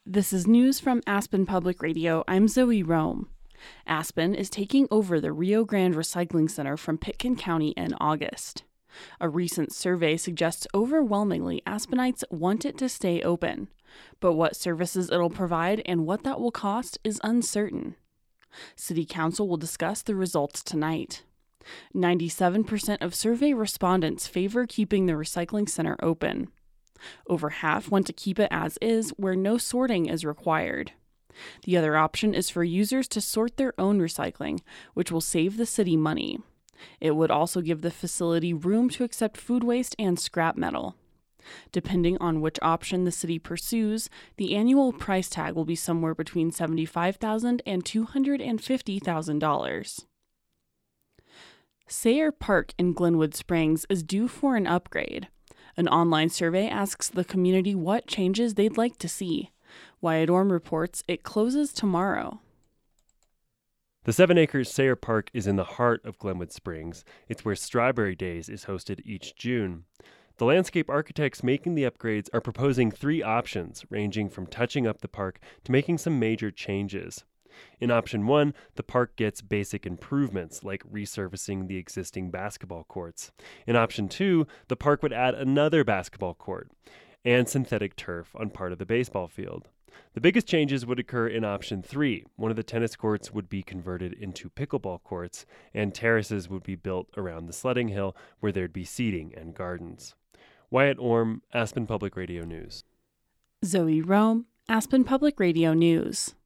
This is news from Aspen Public Radio. I'm Zoe Rome. Aspen is taking over the Rio Grande Recycling Center from Pitkin County in August. A recent survey suggests overwhelmingly Aspenites want it to stay open, but what services it'll provide and what that will cost is uncertain. City Council will discuss the results tonight. 97% of survey respondents favor keeping the recycling center open. Over half want to keep it as is, where no sorting is required. The other option is for users to sort their own recycling, which will save the city money. It would also give the facility room to accept food waste and scrap metal. Depending on which option the city pursues, the annual price tag will be somewhere between $75,000 and $250,000. Sayre Park in Glenwood Springs is due for an upgrade. An online survey asks the community what changes they'd like to see. Wyatt Orm reports it closes tomorrow. The 7-acre Sayre Park is in the heart of Glenwood Springs. It's where Strawberry Days is hosted each June. The landscape architects making the upgrades are proposing 3 options, ranging from touching up the park to making some major changes. In option 1, the park gets basic improvements like resurfacing the existing basketball courts. In option 2, the park would add another basketball court and synthetic turf on part of the baseball field. The biggest changes would occur in option 3. One of the tennis courts would be converted into pickleball courts, and terraces would be built around the sledding hill where there'd be seating and gardens. Wyatt Orm, Aspen Public Radio News. Zoe Rome, Aspen Public Radio News.